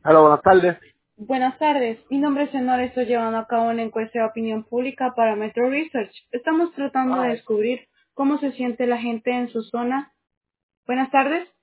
Hola, buenas tardes. Buenas tardes, mi nombre es Senora, estoy llevando a cabo una encuesta de opinión pública para Metro Research. Estamos tratando de descubrir cómo se siente la gente en su zona. Buenas tardes.